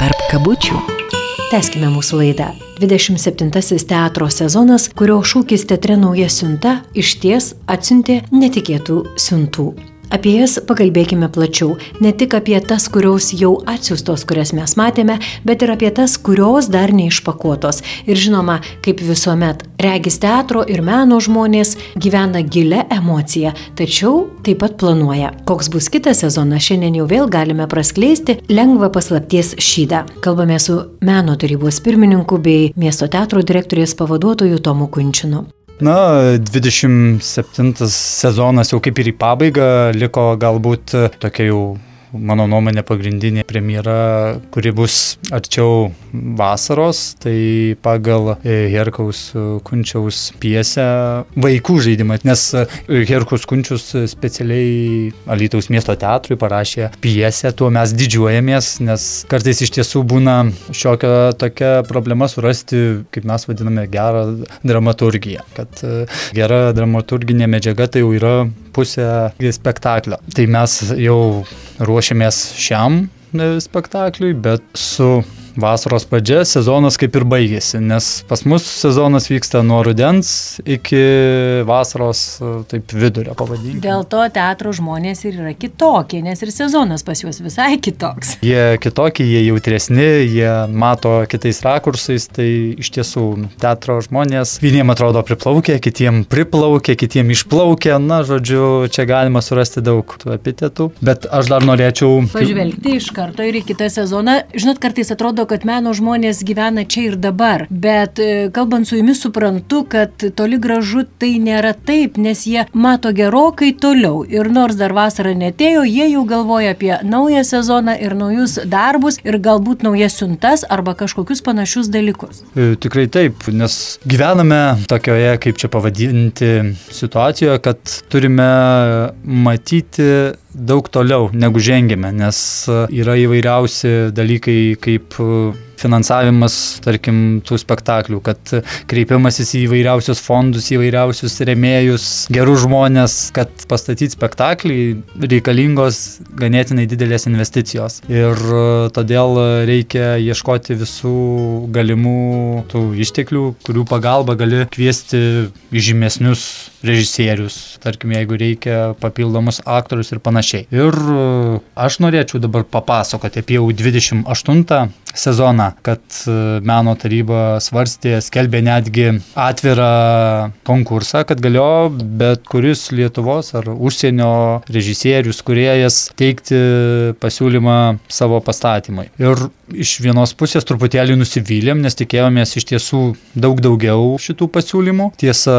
tarp kabučių. Tęskime mūsų laidą. 27. teatro sezonas, kurio šūkis teatre nauja siunta, išties atsiuntė netikėtų siuntų. Apie jas pakalbėkime plačiau, ne tik apie tas, kurios jau atsiųstos, kurias mes matėme, bet ir apie tas, kurios dar neišpakuotos. Ir žinoma, kaip visuomet, regis teatro ir meno žmonės gyvena gilią emociją, tačiau taip pat planuoja. Koks bus kitas sezonas, šiandien jau vėl galime praskleisti lengvą paslapties šydą. Kalbame su meno tarybos pirmininku bei miesto teatro direktorės pavaduotoju Tomu Kunčinu. 27 sezonas jau kaip ir į pabaigą, liko galbūt tokia jau, mano nuomonė, pagrindinė premjera, kuri bus arčiau vasaros, tai pagal Herkaus Kunčiaus pjesę Vaikų žaidimą, nes Herkus Kunčius specialiai Alytaus miesto teatrui parašė pjesę, tuo mes didžiuojamės, nes kartais iš tiesų būna šiokia tokia problema surasti, kaip mes vadiname, gerą dramaturgiją, kad gera dramaturginė medžiaga tai jau yra pusė spektaklio. Tai mes jau ruošiamės šiam spektakliui, bet su vasaros pradžia sezonas kaip ir baigėsi, nes pas mus sezonas vyksta nuo rudens iki vasaros taip vidurio, pavadinkime. Dėl to teatro žmonės ir yra kitokie, nes ir sezonas pas juos visai kitoks. Jie kitokie, jie jautresni, jie mato kitais rakursais, tai iš tiesų teatro žmonės vieniem atrodo priplaukia, kitiem priplaukia, kitiem išplaukia, žodžiu, čia galima surasti daug tų epitetų, bet aš dar norėčiau pažvelgti iš karto ir į kitą sezoną. Žinot, kartais atrodo, kad meno žmonės gyvena čia ir dabar, bet kalbant su jumis suprantu, kad toli gražu tai nėra taip, nes jie mato gerokai toliau ir nors dar vasara netėjo, jie jau galvoja apie naują sezoną ir naujus darbus ir galbūt naujas siuntas arba kažkokius panašius dalykus. Tikrai taip, nes gyvename tokioje, kaip čia pavadinti, situacijoje, kad turime matyti daug toliau negu žengėme, nes yra įvairiausi dalykai kaip finansavimas, tarkim, tų spektaklių, kad kreipiamasis į įvairiausius fondus, įvairiausius rėmėjus, gerus žmonės, kad pastatyti spektaklį reikalingos ganėtinai didelės investicijos. Ir todėl reikia ieškoti visų galimų tų išteklių, kurių pagalba gali kviesti žymesnius režisierius, tarkim, jeigu reikia papildomus aktorius ir panašiai. Ir aš norėčiau dabar papasakoti apie jau 28 sezoną, kad meno taryba svarstė, skelbė netgi atvirą konkursą, kad galėjo bet kuris Lietuvos ar užsienio režisierius, kūrėjas teikti pasiūlymą savo pastatymui. Ir iš vienos pusės truputėlį nusivylėm, nes tikėjomės iš tiesų daug daugiau šitų pasiūlymų. Tiesa,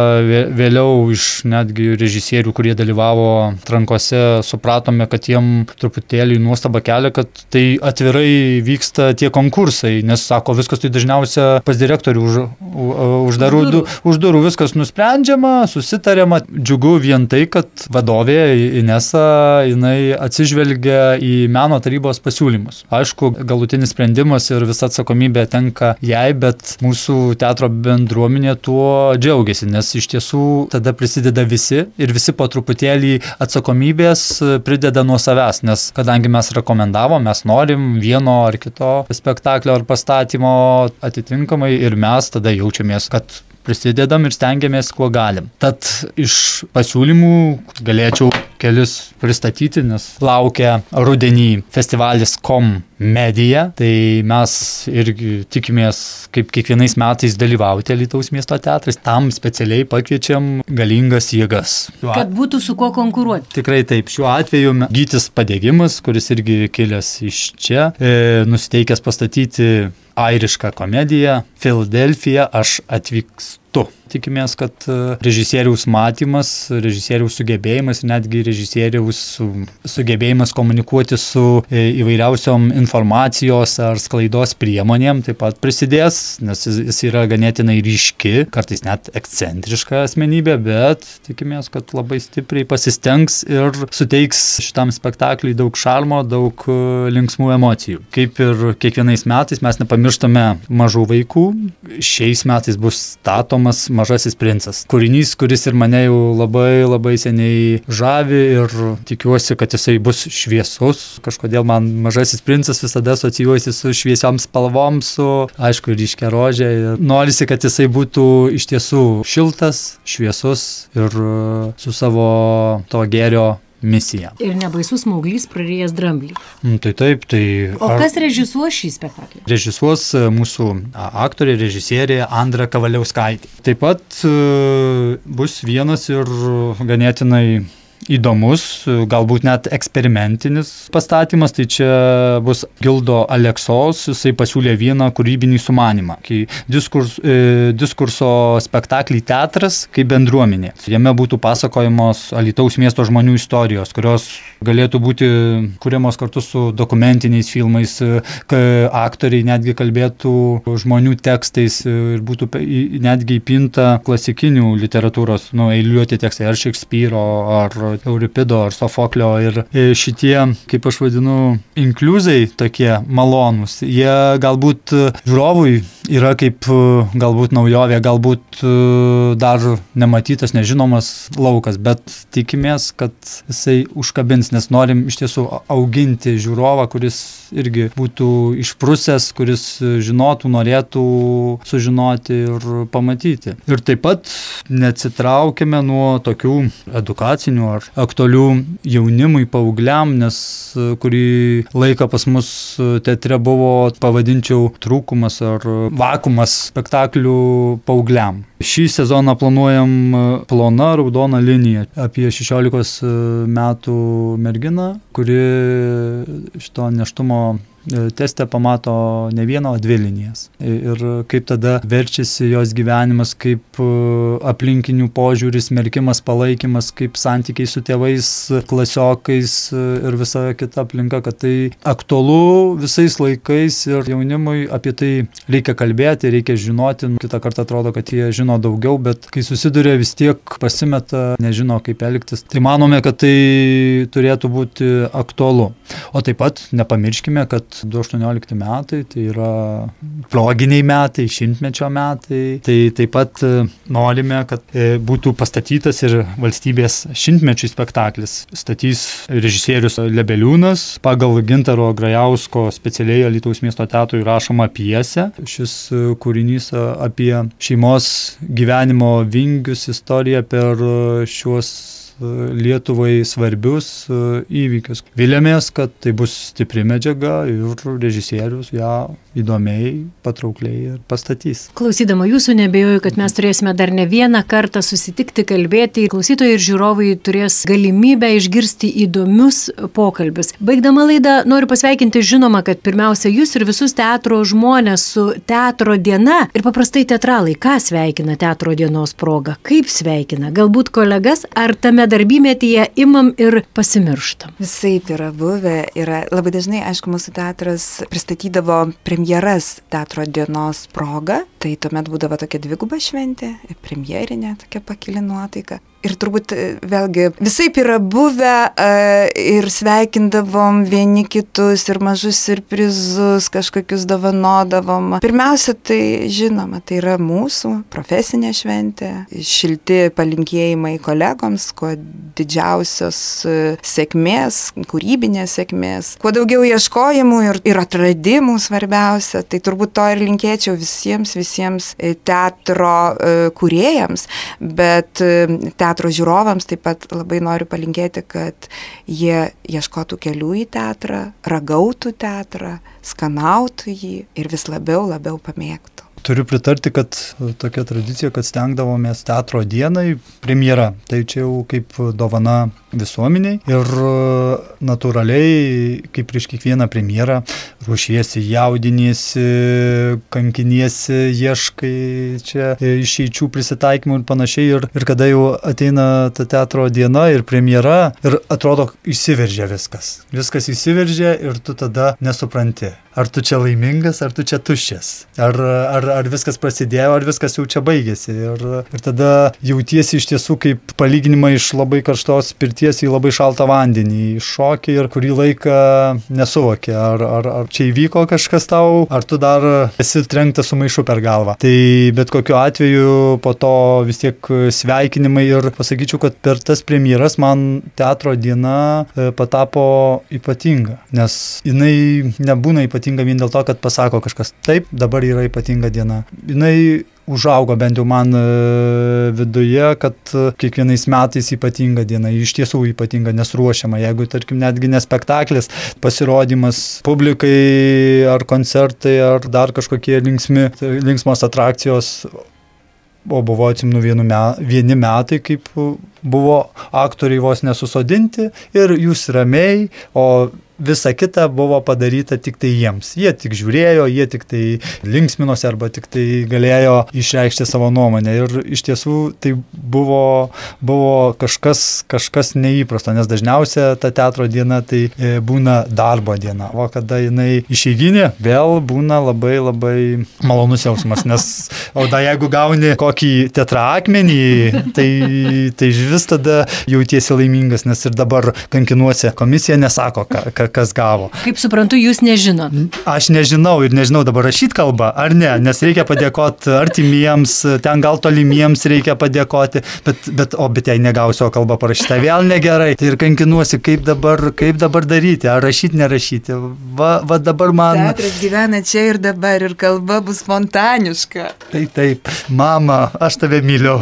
vėliau iš netgi režisierių, kurie dalyvavo atrankose, supratome, kad jiem truputėlį nuostaba kelia, kad tai atvirai vyksta tie konkursai, nes sako, viskas tai dažniausia pas direktorių už durų viskas nusprendžiama, susitariama. Džiugu vien tai, kad vadovė Inesa, jinai atsižvelgia į meno tarybos pasiūlymus. Aišku, galutinis sprendimas ir visa atsakomybė tenka jai, bet mūsų teatro bendruomenė tuo džiaugiasi, nes iš tiesų tada prisideda visi ir visi po truputėlį atsakomybės prideda nuo savęs, nes kadangi mes rekomendavom, mes norim vieno ar kito spektaklio ar pastatymo atitinkamai ir mes tada jaučiamės, kad prisidedam ir stengiamės, kuo galim. Tad iš pasiūlymų galėčiau kelis pristatyti, nes laukia rudenį festivalis Komedija, tai mes irgi tikimės, kaip kiekvienais metais dalyvauti Alytaus miesto teatrais, tam specialiai pakviečiam galingas jėgas. Kad būtų su kuo konkuruoti. Tikrai taip, šiuo atveju Gytis Padegimas, kuris irgi kilęs iš čia, nusiteikęs pastatyti airišką komediją Filadelfija, aš atvykstu. Tikimės, kad režisieriaus matymas, režisieriaus sugebėjimas ir netgi režisieriaus sugebėjimas komunikuoti su įvairiausiom informacijos ar sklaidos priemonėm taip pat prisidės, nes jis yra ganėtinai ryški, kartais net ekscentriška asmenybė, bet tikimės, kad labai stipriai pasistengs ir suteiks šitam spektakliui daug šarmo, daug linksmų emocijų. Kaip ir kiekvienais metais mes nepamirštame mažų vaikų. Šiais metais bus statomas Mažasis princas. Kūrinys, kuris ir mane jau labai, labai seniai žavi ir tikiuosi, kad jisai bus šviesus. Kažkodėl man Mažasis princas visada asocijuojasi su šviesiom spalvom, su, aišku, ryškia rožė. Norisi, kad jisai būtų iš tiesų šiltas, šviesus ir su savo to gėrio misija. Ir nebaisus Mauglys prarijęs dramblį. Tai taip, tai... O kas režisuos šį spektaklį? Režisuos mūsų aktorė, režisierė Andra Kavaliauskaitė. Taip pat bus vienas ir ganėtinai įdomus, galbūt net eksperimentinis pastatymas, tai čia bus Gildo Aleksos, jisai pasiūlė vieną kūrybinį sumanymą. Diskurso spektaklį teatras kaip bendruomenė. Jame būtų pasakojamos Alytaus miesto žmonių istorijos, kurios galėtų būti kuriamos kartu su dokumentiniais filmais, aktoriai netgi kalbėtų žmonių tekstais ir būtų netgi įpinta klasikinių literatūros, eiliuoti tekstai, ar Šekspyro, ar Euripido ar Sofoklio, ir šitie, kaip aš vadinu, inkliuzai tokie malonūs. Jie galbūt žiūrovui yra kaip galbūt naujovė, galbūt dar nematytas, nežinomas laukas, bet tikimės, kad jisai užkabins, nes norim iš tiesų auginti žiūrovą, kuris irgi būtų išprusęs, kuris žinotų, norėtų sužinoti ir pamatyti. Ir taip pat neatsitraukėme nuo tokių edukacinių ar aktualių jaunimui, paaugliam, nes kurį laiką pas mus teatre buvo, pavadinčiau, trūkumas ar vakuumas spektaklių paaugliam. Šį sezoną planuojam Plona raudona linija apie 16 metų merginą, kuri šito nėštumo teste pamato ne vieną, o 2 linijas. Ir kaip tada verčiasi jos gyvenimas, kaip aplinkinių požiūris, smerkimas, palaikymas, kaip santykiai su tėvais, klasiokais ir visa kita aplinka, kad tai aktualu visais laikais ir jaunimui apie tai reikia kalbėti, reikia žinoti. Kitą kartą atrodo, kad jie žino daugiau, bet kai susiduria vis tiek pasimeta, nežino kaip elgtis. Tai manome, kad tai turėtų būti aktualu. O taip pat nepamirškime, kad 2018 metai, tai yra proginiai metai, 100-mečio metai. Tai taip pat norime, kad būtų pastatytas ir valstybės 100-mečių spektaklis. Statys režisierius Lebeliūnas pagal Gintaro Grajausko specialiai Alytaus miesto teatrui rašomą pjesę. Šis kūrinys apie šeimos gyvenimo vingius, istoriją per šiuos Lietuvai svarbius įvykius. Vilėmės, kad tai bus stipri medžiaga ir režisierius ją įdomiai, patraukliai ir pastatys. Klausydama jūsų nebejoju, kad mes turėsime dar ne vieną kartą susitikti, kalbėti. Klausytojai ir žiūrovai turės galimybę išgirsti įdomius pokalbius. Baigdama laidą noriu pasveikinti, žinoma, kad pirmiausia jūs ir visus teatro žmonės su Teatro diena. Ir paprastai teatralai, ką sveikina Teatro dienos proga? Kaip sveikina? Galbūt kolegas, ar tame darbymetyje imam ir pasimirštam? Visaip yra buvę. Labai dažnai, aišku, mūsų teatras pristatydavo premjeras Teatro dienos proga, tai tuomet būdavo tokia dviguba šventė, premjerinė, tokia pakili nuotaika. Ir turbūt vėlgi visaip yra buvę ir sveikindavom vieni kitus ir mažus siurprizus kažkokius dovanodavom. Pirmiausia, tai žinoma, tai yra mūsų profesinė šventė, šilti palinkėjimai kolegoms, kuo didžiausios sėkmės, kūrybinės sėkmės, kuo daugiau ieškojimų ir atradimų svarbiausia. Tai turbūt to ir linkėčiau visiems teatro kūrėjams, bet teatro žiūrovams taip pat labai noriu palinkėti, kad jie ieškotų kelių į teatrą, ragautų teatrą, skanautų jį ir vis labiau pamėgtų. Turiu pritarti, kad tokia tradicija, kad stengdavomės Teatro dienai premjera. Tai čia jau kaip dovana visuomeniai ir natūraliai, kaip prieš kiekvieną premjerą, ruošiesi, jaudiniesi, kankiniesi, ieškai čia išeičių, prisitaikymų ir panašiai. Ir kada jau ateina ta Teatro diena ir premjera ir atrodo išsiveržia viskas. Viskas išsiveržia ir tu tada nesupranti. ar tu čia laimingas, ar tu čia tuščias, ar viskas prasidėjo, ar viskas jau čia baigėsi. Ir tada jautiesi iš tiesų kaip palyginimą iš labai karštos pirties į labai šaltą vandenį, šokį ir kurį laiką nesuvoki, ar čia įvyko kažkas tau, ar tu dar esi trenktas su maišu per galvą. Tai bet kokiu atveju po to vis tiek sveikinimai ir pasakyčiau, kad per tas premjeras man teatro diena patapo ypatinga, nes jinai nebūna ypatinga vien dėl to, kad pasako kažkas taip, dabar yra ypatinga diena. Jinai užaugo bent jau man viduje, kad kiekvienais metais ypatinga diena, iš tiesų ypatinga, nes ruošiama. Jeigu, tarkim, netgi ne spektaklis, pasirodymas publikai ar koncertai, ar dar kažkokie linksmos atrakcijos, o buvo, atsimenu, vieni metai, kaip buvo aktoriai vos nesusodinti ir jūs ramiai, o visa kita buvo padaryta tik tai jiems. Jie tik žiūrėjo, jie tik tai linksminosi arba tik tai galėjo išreikšti savo nuomonę. Ir iš tiesų tai buvo kažkas neįprasto, nes dažniausia ta teatro diena tai būna darbo diena. O kada jinai išeiginė, vėl būna labai labai malonus jausmas, nes jeigu gauni kokį teatrą akmenį, tai vis tada jautiesi laimingas, nes ir dabar kankinuosi. Komisija nesako, kas gavo. Kaip suprantu, jūs nežinot. Aš nežinau ir nežinau dabar rašyti kalbą, ar ne, nes reikia padėkoti artimiems, ten gal tolimiems reikia padėkoti, bet jei negausiu kalbą parašytą, vėl negerai. Tai ir kankinuosi, kaip dabar daryti, ar rašyti, nerašyti. Va dabar man... Teatras gyvena čia ir dabar ir kalba bus spontaniška. Taip, mama, aš tave myliu.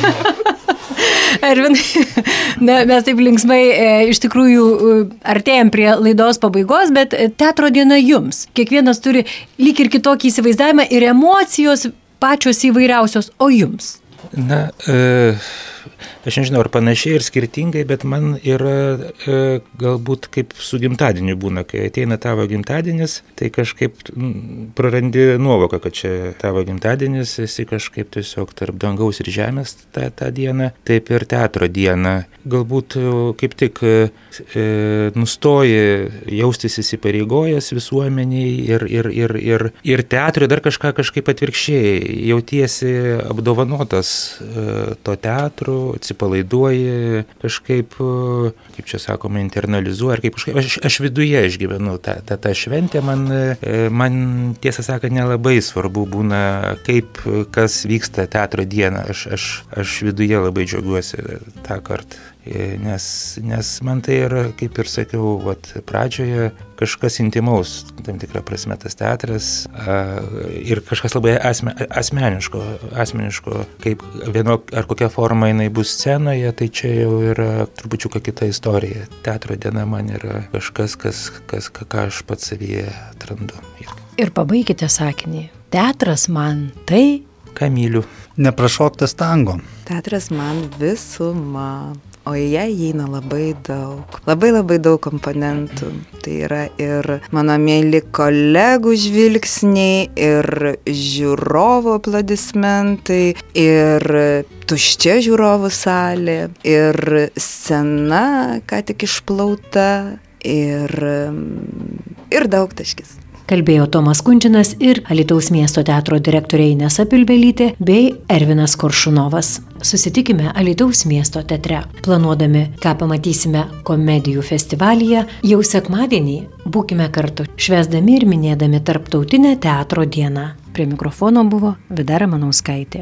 Ervinai, mes taip linksmai iš tikrųjų artėjam prie laidos pabaigos, bet teatro diena jums. Kiekvienas turi lyg ir kitokį įsivaizdavimą ir emocijos pačios įvairiausios, o jums? Na, aš nežinau, ar panašiai ir skirtingai, bet man yra galbūt kaip su gimtadieniu būna, kai ateina tavo gimtadienis, tai kažkaip prarandi nuovoką, kad čia tavo gimtadienis, esi kažkaip tiesiog tarp dangaus ir žemės tą dieną, taip ir teatro dieną. Galbūt kaip tik nustoji jaustis įsipareigojęs visuomeniai ir teatrui dar kažkaip atvirkščiai, jautiesi apdovanotas to teatru, atsipalaiduoji, kažkaip, kaip čia sakoma, internalizuoji, ar kaip kažkaip, aš viduje išgyvenu tą šventę, man tiesą sakant nelabai svarbu būna, kaip kas vyksta teatro dieną, aš viduje labai džiaugiuosi tą kartą. Nes man tai yra, kaip ir sakiau, pradžioje kažkas intimaus, tam tikrą prasme tas teatras ir kažkas labai asmeniško, kaip vienok ar kokia forma jinai bus scenoje, tai čia jau yra trupučiuką kita istorija. Teatro diena man yra kažkas, ką aš pats savyje atrandu. Ir pabaikite sakinį. Teatras man tai... Ką myliu. Neprašoktas tango. Teatras man visuma. O į ją įeina labai daug komponentų. Tai yra ir mano mėly kolegų žvilgsniai, ir žiūrovų aplodismentai, ir tuščia žiūrovų salė, ir scena, ką tik išplauta, ir daugtaškis. Kalbėjo Tomas Kunčinas ir Alytaus miesto teatro direktorė Inesa Pilbelytė bei Ervinas Koršunovas. Susitikime Alytaus miesto teatre. Planuodami, ką pamatysime komedijų festivalyje, jau sekmadienį būkime kartu, švęsdami ir minėdami Tarptautinę teatro dieną. Prie mikrofono buvo Vida Ramanauskaitė.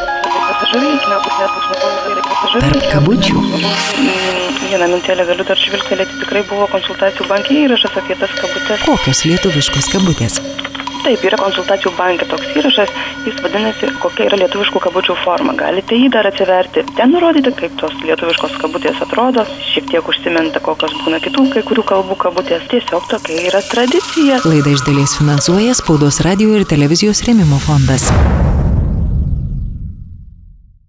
Tarp kabučių. Vieną mintelę galiu dar žvilgtelėti, tikrai buvo konsultacijų banke įrašas apie tas kabutės. Kokios lietuviškos kabutės? Taip, yra konsultacijų banke toks įrašas, jis vadinasi, kokia yra lietuviškų kabučių forma. Galite jį dar atsiverti. Ten nurodyti, kaip tos lietuviškos kabutės atrodo, šiek tiek užsimenta, kokios būna kitų kai kurių kalbų kabutės. Tiesiog tokia yra tradicija. Laidą iš dalies finansuoja Spaudos radijo ir televizijos rėmimo fondas.